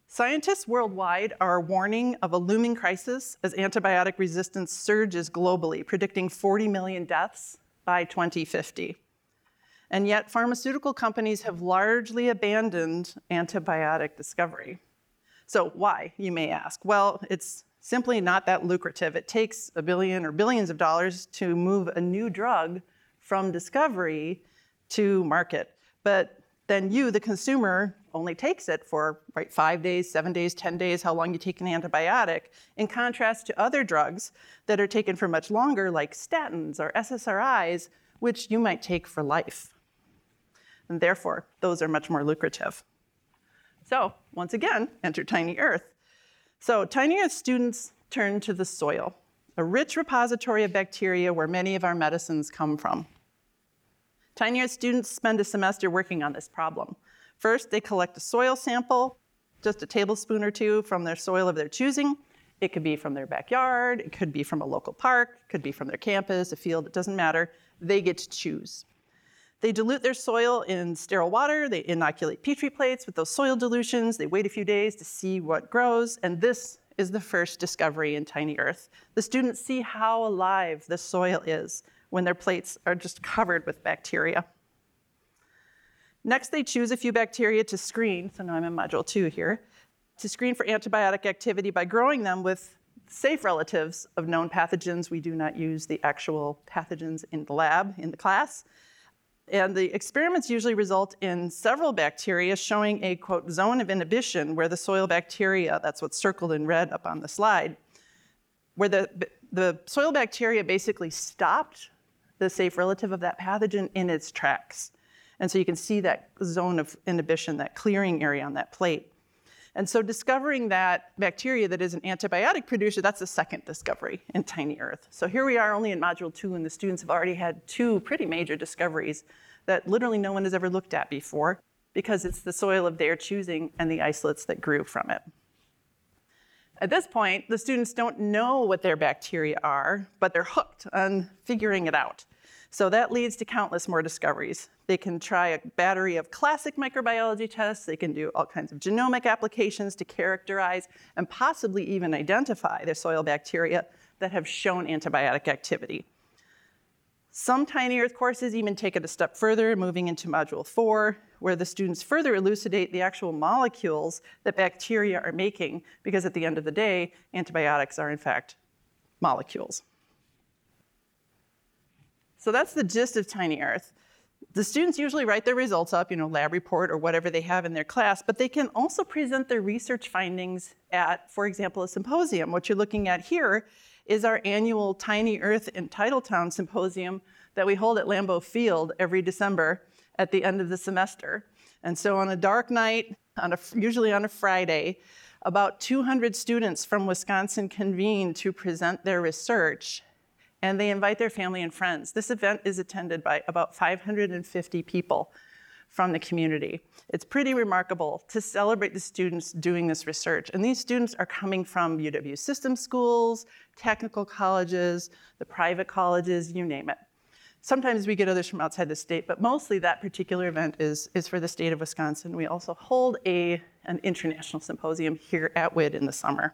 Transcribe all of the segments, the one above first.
Scientists worldwide are warning of a looming crisis as antibiotic resistance surges globally, predicting 40 million deaths by 2050. And yet, pharmaceutical companies have largely abandoned antibiotic discovery. So why, you may ask? Well, it's simply not that lucrative. It takes $1 billion or billions of dollars to move a new drug from discovery to market. But then you, the consumer, only takes it for 5 days, 7 days, 10 days, how long you take an antibiotic, in contrast to other drugs that are taken for much longer, like statins or SSRIs, which you might take for life. And therefore, those are much more lucrative. So, once again, enter Tiny Earth. So, Tiny Earth students turn to the soil, a rich repository of bacteria where many of our medicines come from. Tiny Earth students spend a semester working on this problem. First, they collect a soil sample, just a tablespoon or two from their soil of their choosing. It could be from their backyard, it could be from a local park, it could be from their campus, a field, it doesn't matter. They get to choose. They dilute their soil in sterile water, they inoculate Petri plates with those soil dilutions, they wait a few days to see what grows, and this is the first discovery in Tiny Earth. The students see how alive the soil is when their plates are just covered with bacteria. Next, they choose a few bacteria to screen, so now I'm in Module 2 here, to screen for antibiotic activity by growing them with safe relatives of known pathogens. We do not use the actual pathogens in the lab, in the class. And the experiments usually result in several bacteria showing a, quote, zone of inhibition where the soil bacteria, that's what's circled in red up on the slide, where the soil bacteria basically stopped the safe relative of that pathogen in its tracks. And so you can see that zone of inhibition, that clearing area on that plate. And so discovering that bacteria that is an antibiotic producer, that's the second discovery in Tiny Earth. So here we are only in Module 2, and the students have already had 2 pretty major discoveries that literally no one has ever looked at before, because it's the soil of their choosing and the isolates that grew from it. At this point, the students don't know what their bacteria are, but they're hooked on figuring it out. So that leads to countless more discoveries. They can try a battery of classic microbiology tests. They can do all kinds of genomic applications to characterize and possibly even identify their soil bacteria that have shown antibiotic activity. Some Tiny Earth courses even take it a step further, moving into Module 4, where the students further elucidate the actual molecules that bacteria are making, because at the end of the day, antibiotics are in fact molecules. So that's the gist of Tiny Earth. The students usually write their results up, lab report or whatever they have in their class, but they can also present their research findings at, for example, a symposium. What you're looking at here is our annual Tiny Earth in Titletown symposium that we hold at Lambeau Field every December at the end of the semester. And so on a dark night, usually on a Friday, about 200 students from Wisconsin convene to present their research, and they invite their family and friends. This event is attended by about 550 people from the community. It's pretty remarkable to celebrate the students doing this research. And these students are coming from UW system schools, technical colleges, the private colleges, you name it. Sometimes we get others from outside the state, but mostly that particular event is for the state of Wisconsin. We also hold an international symposium here at WID in the summer.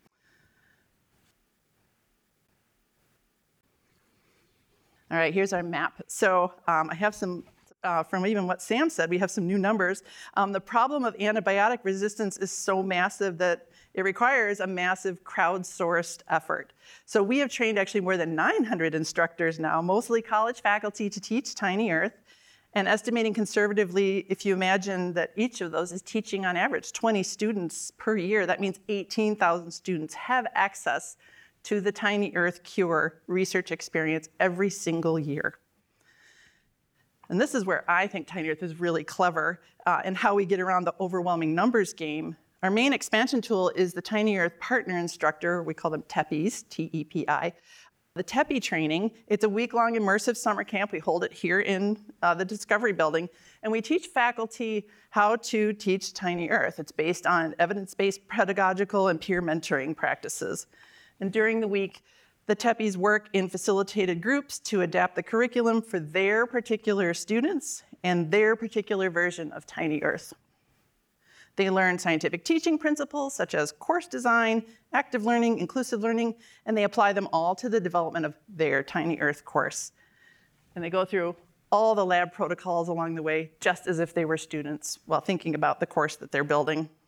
All right, here's our map. So I have some, from even what Sam said, we have some new numbers. The problem of antibiotic resistance is so massive that it requires a massive crowdsourced effort. So we have trained actually more than 900 instructors now, mostly college faculty, to teach Tiny Earth. And estimating conservatively, if you imagine that each of those is teaching on average 20 students per year, that means 18,000 students have access to the Tiny Earth Cure research experience every single year. And this is where I think Tiny Earth is really clever and how we get around the overwhelming numbers game. Our main expansion tool is the Tiny Earth Partner Instructor. We call them TEPIs, T-E-P-I. The TEPI training, it's a week-long immersive summer camp. We hold it here in the Discovery Building. And we teach faculty how to teach Tiny Earth. It's based on evidence-based pedagogical and peer mentoring practices. And during the week, the TEPIs work in facilitated groups to adapt the curriculum for their particular students and their particular version of Tiny Earth. They learn scientific teaching principles such as course design, active learning, inclusive learning, and they apply them all to the development of their Tiny Earth course. And they go through all the lab protocols along the way, just as if they were students while thinking about the course that they're building.